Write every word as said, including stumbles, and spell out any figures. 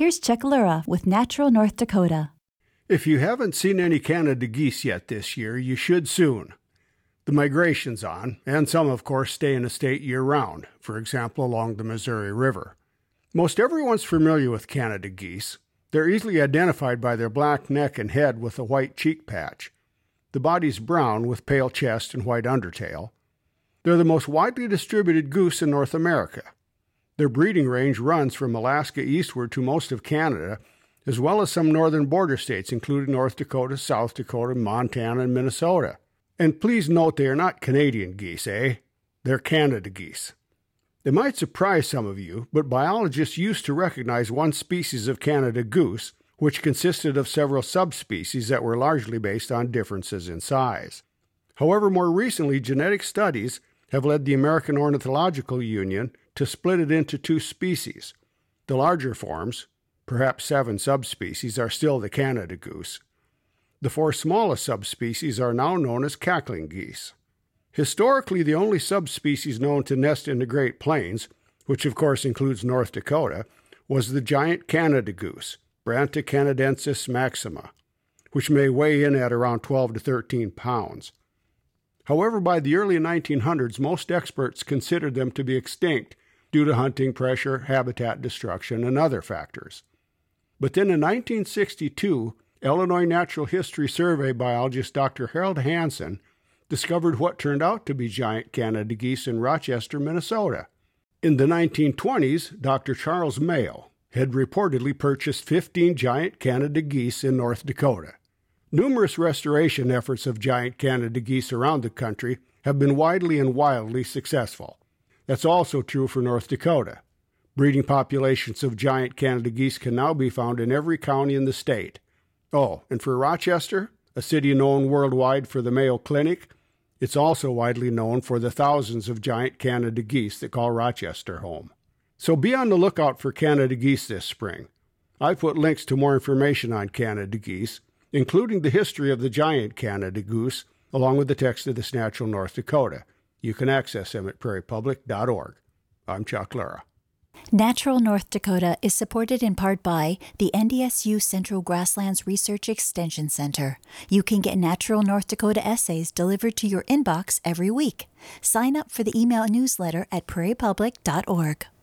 Here's Chuck Lura with Natural North Dakota. If you haven't seen any Canada geese yet this year, you should soon. The migration's on, and some, of course, stay in the state year-round, for example, along the Missouri River. Most everyone's familiar with Canada geese. They're easily identified by their black neck and head with a white cheek patch. The body's brown with pale chest and white undertail. They're the most widely distributed goose in North America. Their breeding range runs from Alaska eastward to most of Canada, as well as some northern border states, including North Dakota, South Dakota, Montana, and Minnesota. And please note they are not Canadian geese, eh? They're Canada geese. They might surprise some of you, but biologists used to recognize one species of Canada goose, which consisted of several subspecies that were largely based on differences in size. However, more recently, genetic studies have led the American Ornithological Union to split it into two species. The larger forms, perhaps seven subspecies, are still the Canada goose. The four smallest subspecies are now known as cackling geese. Historically, the only subspecies known to nest in the Great Plains, which of course includes North Dakota, was the giant Canada goose, Branta canadensis maxima, which may weigh in at around twelve to thirteen pounds. However, by the early nineteen hundreds, most experts considered them to be extinct due to hunting pressure, habitat destruction, and other factors. But then in nineteen sixty-two, Illinois Natural History Survey biologist Doctor Harold Hansen discovered what turned out to be giant Canada geese in Rochester, Minnesota. In the nineteen twenties, Doctor Charles Mayo had reportedly purchased fifteen giant Canada geese in North Dakota. Numerous restoration efforts of giant Canada geese around the country have been widely and wildly successful. That's also true for North Dakota. Breeding populations of giant Canada geese can now be found in every county in the state. Oh, and for Rochester, a city known worldwide for the Mayo Clinic, it's also widely known for the thousands of giant Canada geese that call Rochester home. So be on the lookout for Canada geese this spring. I've put links to more information on Canada geese, including the history of the giant Canada goose, along with the text of this Natural North Dakota. You can access them at prairie public dot org. I'm Chuck Lura. Natural North Dakota is supported in part by the N D S U Central Grasslands Research Extension Center. You can get Natural North Dakota essays delivered to your inbox every week. Sign up for the email newsletter at prairie public dot org.